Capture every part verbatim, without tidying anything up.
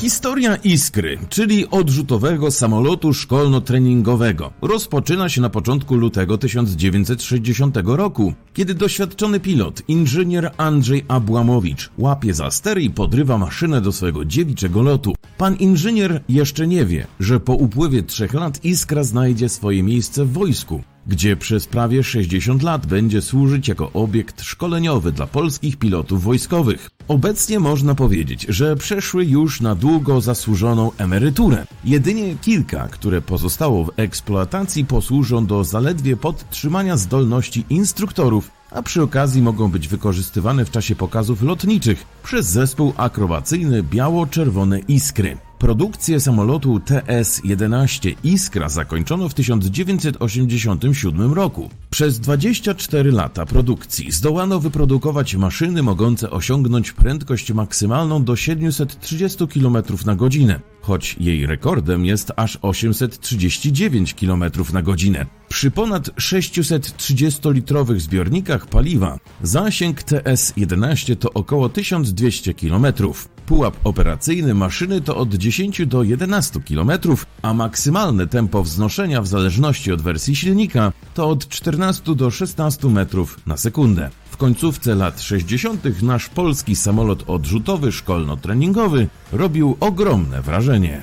Historia Iskry, czyli odrzutowego samolotu szkolno-treningowego, rozpoczyna się na początku lutego tysiąc dziewięćset sześćdziesiątego roku, kiedy doświadczony pilot, inżynier Andrzej Abłamowicz, łapie za ster i podrywa maszynę do swojego dziewiczego lotu. Pan inżynier jeszcze nie wie, że po upływie trzech lat Iskra znajdzie swoje miejsce w wojsku, gdzie przez prawie sześćdziesiąt lat będzie służyć jako obiekt szkoleniowy dla polskich pilotów wojskowych. Obecnie można powiedzieć, że przeszły już na długo zasłużoną emeryturę. Jedynie kilka, które pozostało w eksploatacji, posłużą do zaledwie podtrzymania zdolności instruktorów, a przy okazji mogą być wykorzystywane w czasie pokazów lotniczych przez zespół akrobacyjny Biało-Czerwone Iskry. Produkcję samolotu T S jedenaście Iskra zakończono w tysiąc dziewięćset osiemdziesiątym siódmym roku. Przez dwadzieścia cztery lata produkcji zdołano wyprodukować maszyny mogące osiągnąć prędkość maksymalną do siedemset trzydzieści kilometrów na godzinę, choć jej rekordem jest aż osiemset trzydzieści dziewięć kilometrów na godzinę. Przy ponad sześćset-trzydziestolitrowych zbiornikach paliwa zasięg T S jedenaście to około tysiąc dwieście kilometrów. Pułap operacyjny maszyny to od dziesięciu do jedenastu kilometrów, a maksymalne tempo wznoszenia w zależności od wersji silnika to od czternastu do szesnastu metrów na sekundę. W końcówce lat sześćdziesiątych nasz polski samolot odrzutowy szkolno-treningowy robił ogromne wrażenie.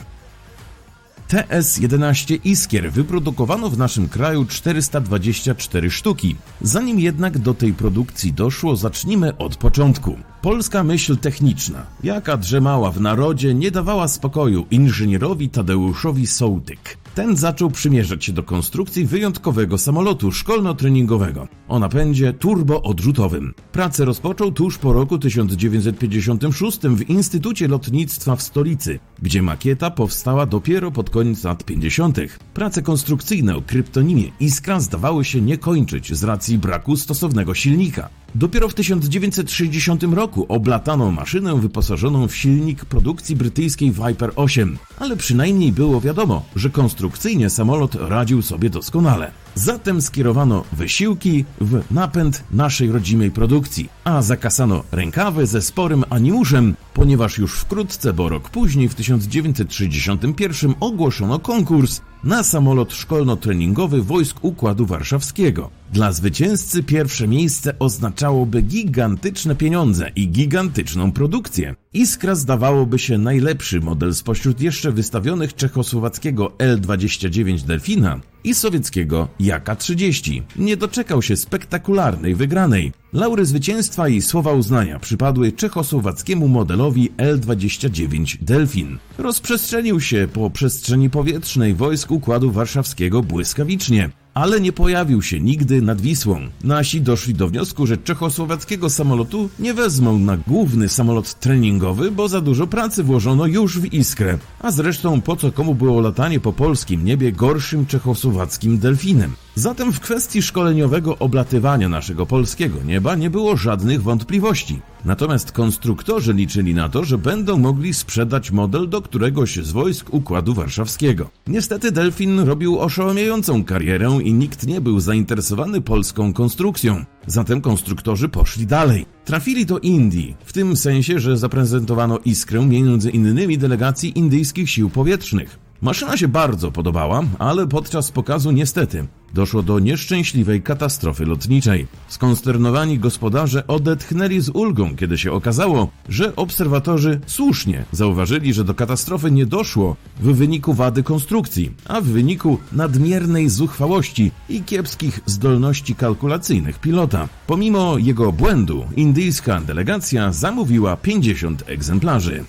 T S jedenaście Iskier wyprodukowano w naszym kraju czterysta dwadzieścia cztery sztuki. Zanim jednak do tej produkcji doszło, zacznijmy od początku. Polska myśl techniczna, jaka drzemała w narodzie, nie dawała spokoju inżynierowi Tadeuszowi Sołtyk. Ten zaczął przymierzać się do konstrukcji wyjątkowego samolotu szkolno-treningowego o napędzie turboodrzutowym. Pracę rozpoczął tuż po roku tysiąc dziewięćset pięćdziesiątym szóstym w Instytucie Lotnictwa w stolicy, gdzie makieta powstała dopiero pod koniec lat pięćdziesiątych. Prace konstrukcyjne o kryptonimie Iskra zdawały się nie kończyć z racji braku stosownego silnika. Dopiero w tysiąc dziewięćset sześćdziesiątym roku oblatano maszynę wyposażoną w silnik produkcji brytyjskiej Viper osiem, ale przynajmniej było wiadomo, że konstrukcyjnie samolot radził sobie doskonale. Zatem skierowano wysiłki w napęd naszej rodzimej produkcji, a zakasano rękawy ze sporym animuszem, ponieważ już wkrótce, bo rok później, w tysiąc dziewięćset sześćdziesiątym pierwszym ogłoszono konkurs na samolot szkolno-treningowy Wojsk Układu Warszawskiego. Dla zwycięzcy pierwsze miejsce oznaczałoby gigantyczne pieniądze i gigantyczną produkcję. Iskra zdawałoby się najlepszy model spośród jeszcze wystawionych czechosłowackiego L dwadzieścia dziewięć Delfina i sowieckiego Jaka trzydzieści. Nie doczekał się spektakularnej wygranej. Laury zwycięstwa i słowa uznania przypadły czechosłowackiemu modelowi L dwadzieścia dziewięć Delfin. Rozprzestrzenił się po przestrzeni powietrznej Wojsk Układu Warszawskiego błyskawicznie, ale nie pojawił się nigdy nad Wisłą. Nasi doszli do wniosku, że czechosłowackiego samolotu nie wezmą na główny samolot treningowy, bo za dużo pracy włożono już w Iskrę. A zresztą po co komu było latanie po polskim niebie gorszym czechosłowackim Delfinem? Zatem w kwestii szkoleniowego oblatywania naszego polskiego nieba nie było żadnych wątpliwości. Natomiast konstruktorzy liczyli na to, że będą mogli sprzedać model do któregoś z wojsk Układu Warszawskiego. Niestety Delfin robił oszałamiającą karierę i nikt nie był zainteresowany polską konstrukcją. Zatem konstruktorzy poszli dalej. Trafili do Indii, w tym sensie, że zaprezentowano Iskrę między innymi delegacji indyjskich sił powietrznych. Maszyna się bardzo podobała, ale podczas pokazu niestety doszło do nieszczęśliwej katastrofy lotniczej. Skonsternowani gospodarze odetchnęli z ulgą, kiedy się okazało, że obserwatorzy słusznie zauważyli, że do katastrofy nie doszło w wyniku wady konstrukcji, a w wyniku nadmiernej zuchwałości i kiepskich zdolności kalkulacyjnych pilota. Pomimo jego błędu, indyjska delegacja zamówiła pięćdziesiąt egzemplarzy.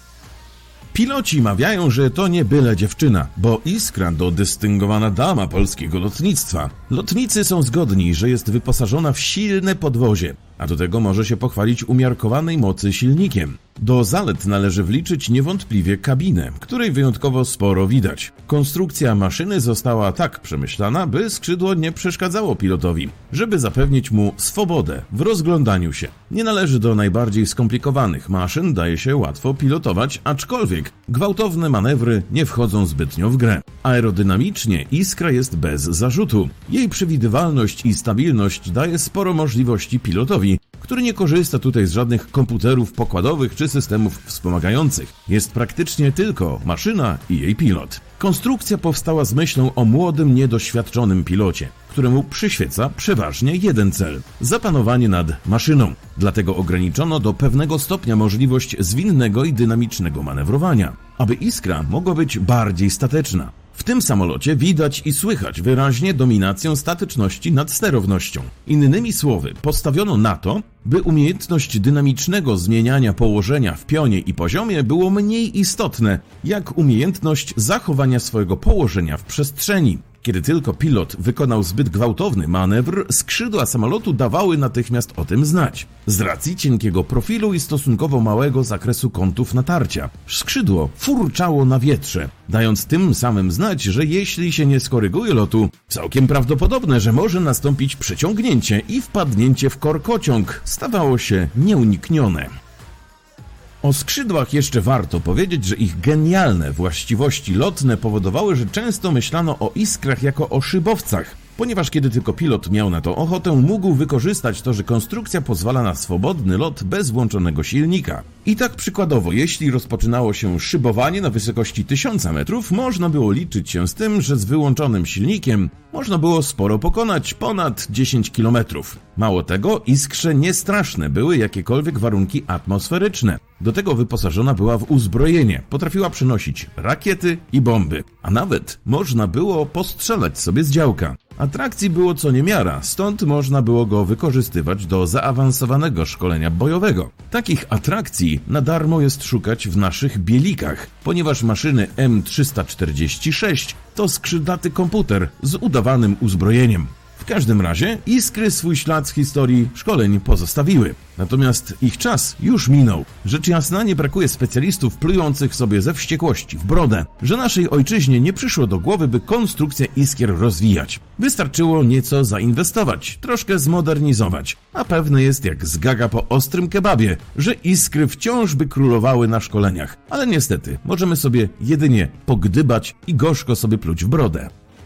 Piloci mawiają, że to nie byle dziewczyna, bo Iskra to dystyngowana dama polskiego lotnictwa. Lotnicy są zgodni, że jest wyposażona w silne podwozie, a do tego może się pochwalić umiarkowanej mocy silnikiem. Do zalet należy wliczyć niewątpliwie kabinę, której wyjątkowo sporo widać. Konstrukcja maszyny została tak przemyślana, by skrzydło nie przeszkadzało pilotowi, żeby zapewnić mu swobodę w rozglądaniu się. Nie należy do najbardziej skomplikowanych maszyn, daje się łatwo pilotować, aczkolwiek gwałtowne manewry nie wchodzą zbytnio w grę. Aerodynamicznie Iskra jest bez zarzutu. Jej przewidywalność i stabilność daje sporo możliwości pilotowi, który nie korzysta tutaj z żadnych komputerów pokładowych czy systemów wspomagających. Jest praktycznie tylko maszyna i jej pilot. Konstrukcja powstała z myślą o młodym, niedoświadczonym pilocie, któremu przyświeca przeważnie jeden cel – zapanowanie nad maszyną. Dlatego ograniczono do pewnego stopnia możliwość zwinnego i dynamicznego manewrowania, aby Iskra mogła być bardziej stateczna. W tym samolocie widać i słychać wyraźnie dominację statyczności nad sterownością. Innymi słowy, postawiono na to, by umiejętność dynamicznego zmieniania położenia w pionie i poziomie było mniej istotne, jak umiejętność zachowania swojego położenia w przestrzeni. Kiedy tylko pilot wykonał zbyt gwałtowny manewr, skrzydła samolotu dawały natychmiast o tym znać. Z racji cienkiego profilu i stosunkowo małego zakresu kątów natarcia, skrzydło furczało na wietrze, dając tym samym znać, że jeśli się nie skoryguje lotu, całkiem prawdopodobne, że może nastąpić przeciągnięcie i wpadnięcie w korkociąg stawało się nieuniknione. O skrzydłach jeszcze warto powiedzieć, że ich genialne właściwości lotne powodowały, że często myślano o Iskrach jako o szybowcach, ponieważ kiedy tylko pilot miał na to ochotę, mógł wykorzystać to, że konstrukcja pozwala na swobodny lot bez włączonego silnika. I tak przykładowo, jeśli rozpoczynało się szybowanie na wysokości tysiąc metrów, można było liczyć się z tym, że z wyłączonym silnikiem można było sporo pokonać, ponad dziesięć kilometrów. Mało tego, Iskrze niestraszne były jakiekolwiek warunki atmosferyczne. Do tego wyposażona była w uzbrojenie, potrafiła przenosić rakiety i bomby, a nawet można było postrzelać sobie z działka. Atrakcji było co niemiara, stąd można było go wykorzystywać do zaawansowanego szkolenia bojowego. Takich atrakcji na darmo jest szukać w naszych bielikach, ponieważ maszyny M trzysta czterdzieści sześć to skrzydlaty komputer z udawanym uzbrojeniem. W każdym razie Iskry swój ślad z historii szkoleń pozostawiły. Natomiast ich czas już minął. Rzecz jasna, nie brakuje specjalistów plujących sobie ze wściekłości w brodę, że naszej ojczyźnie nie przyszło do głowy, by konstrukcję Iskier rozwijać. Wystarczyło nieco zainwestować, troszkę zmodernizować, a pewne jest jak zgaga po ostrym kebabie, że Iskry wciąż by królowały na szkoleniach. Ale niestety, możemy sobie jedynie pogdybać i gorzko sobie pluć w brodę.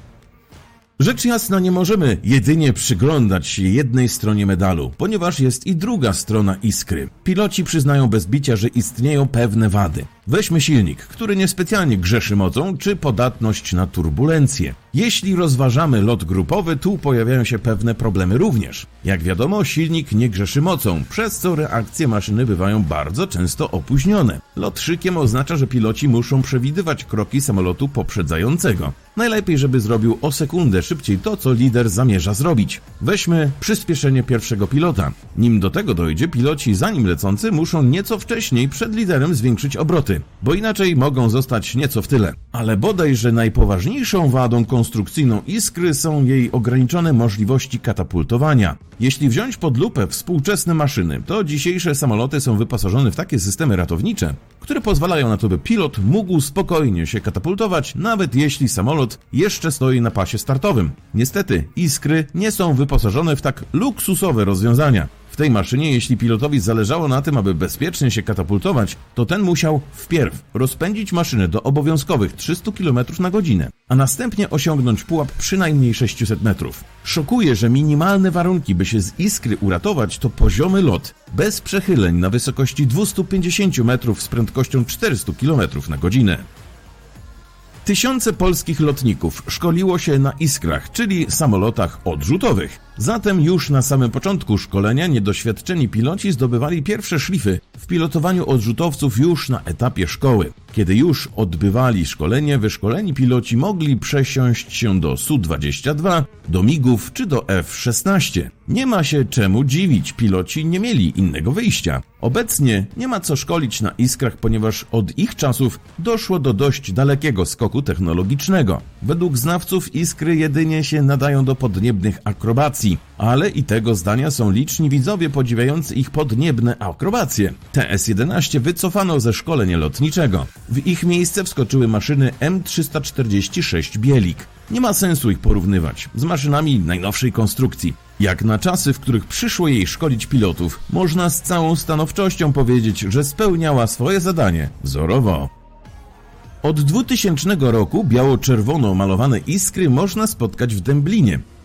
Rzecz jasna, nie możemy jedynie przyglądać się jednej stronie medalu, ponieważ jest i druga strona Iskry. Piloci przyznają bez bicia, że istnieją pewne wady. Weźmy silnik, który niespecjalnie grzeszy mocą, czy podatność na turbulencje. Jeśli rozważamy lot grupowy, tu pojawiają się pewne problemy również. Jak wiadomo, silnik nie grzeszy mocą, przez co reakcje maszyny bywają bardzo często opóźnione. Lot szykiem oznacza, że piloci muszą przewidywać kroki samolotu poprzedzającego. Najlepiej, żeby zrobił o sekundę szybciej to, co lider zamierza zrobić. Weźmy przyspieszenie pierwszego pilota. Nim do tego dojdzie, piloci za nim lecący muszą nieco wcześniej przed liderem zwiększyć obroty, bo inaczej mogą zostać nieco w tyle. Ale bodajże najpoważniejszą wadą konstrukcyjną Iskry są jej ograniczone możliwości katapultowania. Jeśli wziąć pod lupę współczesne maszyny, to dzisiejsze samoloty są wyposażone w takie systemy ratownicze, które pozwalają na to, by pilot mógł spokojnie się katapultować, nawet jeśli samolot jeszcze stoi na pasie startowym. Niestety, Iskry nie są wyposażone w tak luksusowe rozwiązania. W tej maszynie, jeśli pilotowi zależało na tym, aby bezpiecznie się katapultować, to ten musiał wpierw rozpędzić maszynę do obowiązkowych trzysta kilometrów na godzinę, a następnie osiągnąć pułap przynajmniej sześćset metrów. Szokuje, że minimalne warunki, by się z Iskry uratować, to poziomy lot, bez przechyleń na wysokości dwieście pięćdziesiąt metrów z prędkością czterysta kilometrów na godzinę. Tysiące polskich lotników szkoliło się na Iskrach, czyli samolotach odrzutowych. Zatem już na samym początku szkolenia niedoświadczeni piloci zdobywali pierwsze szlify w pilotowaniu odrzutowców już na etapie szkoły. Kiedy już odbywali szkolenie, wyszkoleni piloci mogli przesiąść się do S U dwadzieścia dwa, do migów czy do F szesnaście. Nie ma się czemu dziwić, piloci nie mieli innego wyjścia. Obecnie nie ma co szkolić na Iskrach, ponieważ od ich czasów doszło do dość dalekiego skoku technologicznego. Według znawców Iskry jedynie się nadają do podniebnych akrobacji, ale i tego zdania są liczni widzowie podziwiający ich podniebne akrobacje. T S jedenaście wycofano ze szkolenia lotniczego. W ich miejsce wskoczyły maszyny M trzysta czterdzieści sześć Bielik. Nie ma sensu ich porównywać z maszynami najnowszej konstrukcji. Jak na czasy, w których przyszło jej szkolić pilotów, można z całą stanowczością powiedzieć, że spełniała swoje zadanie wzorowo. Od dwutysięcznego roku biało-czerwono malowane Iskry można spotkać w Dęblinie.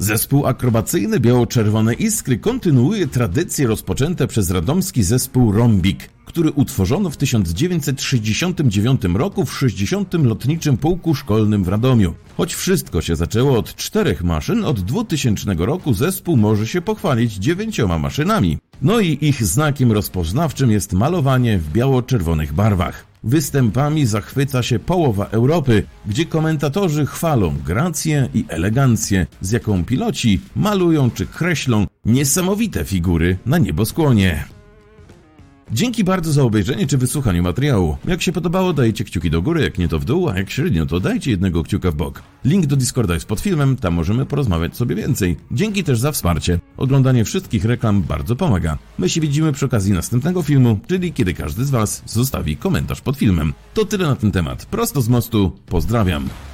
Zespół akrobacyjny Biało-Czerwone Iskry kontynuuje tradycje rozpoczęte przez radomski zespół Rąbik, który utworzono w tysiąc dziewięćset sześćdziesiątym dziewiątym roku w sześćdziesiątym Lotniczym Pułku Szkolnym w Radomiu. Choć wszystko się zaczęło od czterech maszyn, od dwutysięcznego roku zespół może się pochwalić dziewięcioma maszynami. No i ich znakiem rozpoznawczym jest malowanie w biało-czerwonych barwach. Występami zachwyca się połowa Europy, gdzie komentatorzy chwalą grację i elegancję, z jaką piloci malują czy kreślą niesamowite figury na nieboskłonie. Dzięki bardzo za obejrzenie czy wysłuchanie materiału. Jak się podobało, dajcie kciuki do góry, jak nie to w dół, a jak średnio, to dajcie jednego kciuka w bok. Link do Discorda jest pod filmem, tam możemy porozmawiać sobie więcej. Dzięki też za wsparcie. Oglądanie wszystkich reklam bardzo pomaga. My się widzimy przy okazji następnego filmu, czyli kiedy każdy z Was zostawi komentarz pod filmem. To tyle na ten temat. Prosto z mostu, pozdrawiam.